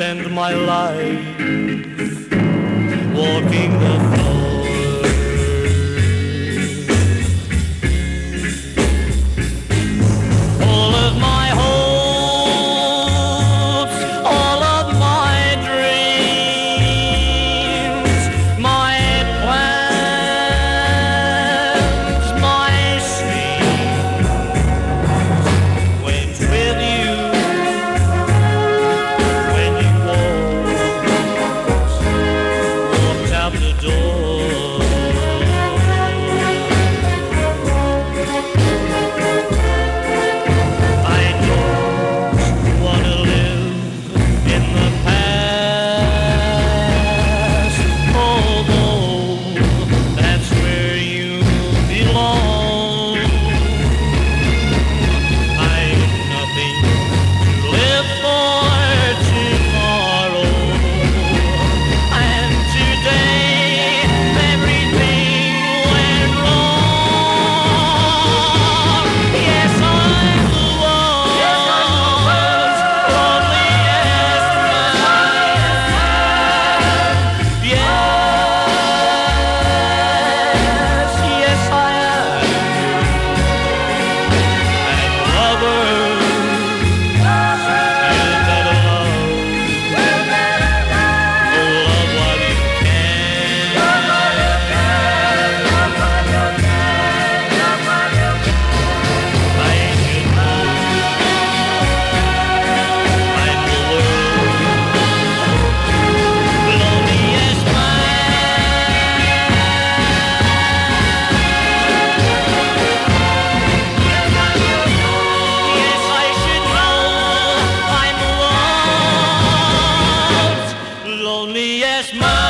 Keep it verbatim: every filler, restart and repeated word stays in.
spend my life walking the floor. All of my hopes, all of my dreams, my plans, my schemes went with you when you walked, walked out the door. I don't wanna live in the past, although that's where you belong. I've nothing to live for tomorrow, and today everything went wrong. Yes, I was loneliest man. Yes, yes I am. And lovers, you better love, oh love while you can. I should know I'm the world's loneliest man. Yes, I should know I'm the world's loneliest man.